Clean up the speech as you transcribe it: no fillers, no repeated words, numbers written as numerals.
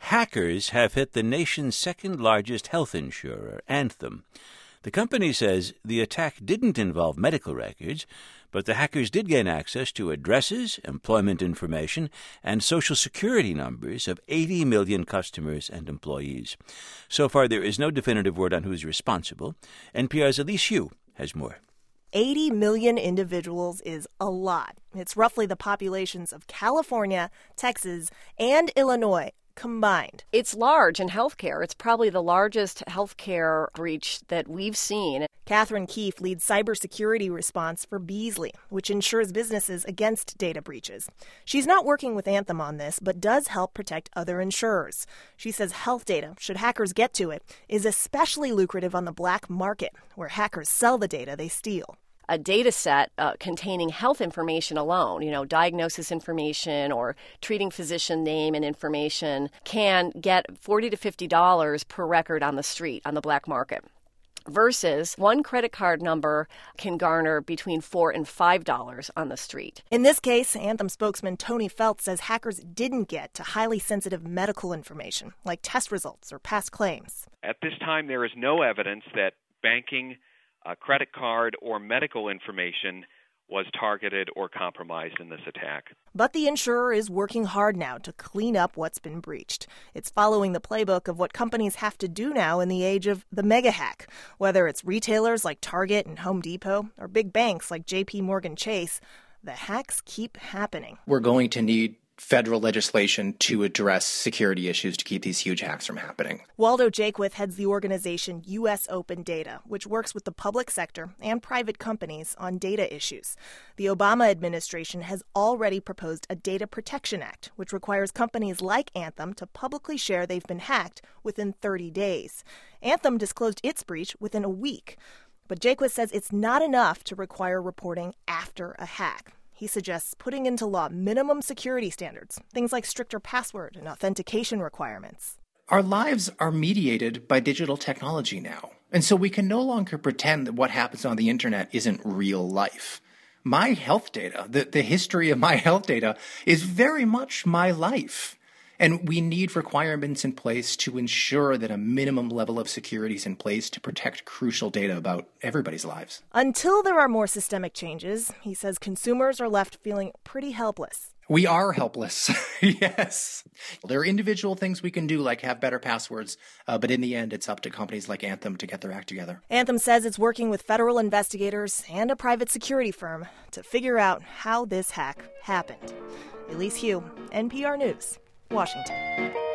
Hackers have hit the nation's second-largest health insurer, Anthem. The company says the attack didn't involve medical records, but the hackers did gain access to addresses, employment information, and Social Security numbers of 80 million customers and employees. So far, there is no definitive word on who's responsible. NPR's Elise Hu has more. 80 million individuals is a lot. It's roughly the populations of California, Texas, and Illinois combined. It's large in healthcare. It's probably the largest healthcare breach that we've seen. Catherine Keefe leads cybersecurity response for Beasley, which insures businesses against data breaches. She's not working with Anthem on this, but does help protect other insurers. She says health data, should hackers get to it, is especially lucrative on the black market, where hackers sell the data they steal. A data set containing health information alone, diagnosis information or treating physician name and information, can get $40 to $50 per record on the street, on the black market. Versus one credit card number can garner between $4 and $5 on the street. In this case, Anthem spokesman Tony Felt says hackers didn't get to highly sensitive medical information, like test results or past claims. At this time, there is no evidence that banking, credit card, or medical information was targeted or compromised in this attack. But the insurer is working hard now to clean up what's been breached. It's following the playbook of what companies have to do now in the age of the mega hack. Whether it's retailers like Target and Home Depot or big banks like JP Morgan Chase, the hacks keep happening. We're going to need federal legislation to address security issues to keep these huge hacks from happening. Waldo Jaquith heads the organization U.S. Open Data, which works with the public sector and private companies on data issues. The Obama administration has already proposed a Data Protection Act, which requires companies like Anthem to publicly share they've been hacked within 30 days. Anthem disclosed its breach within a week. But Jaquith says it's not enough to require reporting after a hack. He suggests putting into law minimum security standards, things like stricter password and authentication requirements. Our lives are mediated by digital technology now, and so we can no longer pretend that what happens on the internet isn't real life. My health data, the history of my health data, is very much my life. And we need requirements in place to ensure that a minimum level of security is in place to protect crucial data about everybody's lives. Until there are more systemic changes, he says consumers are left feeling pretty helpless. We are helpless, yes. There are individual things we can do, like have better passwords, but in the end, it's up to companies like Anthem to get their act together. Anthem says it's working with federal investigators and a private security firm to figure out how this hack happened. Elise Hu, NPR News, Washington.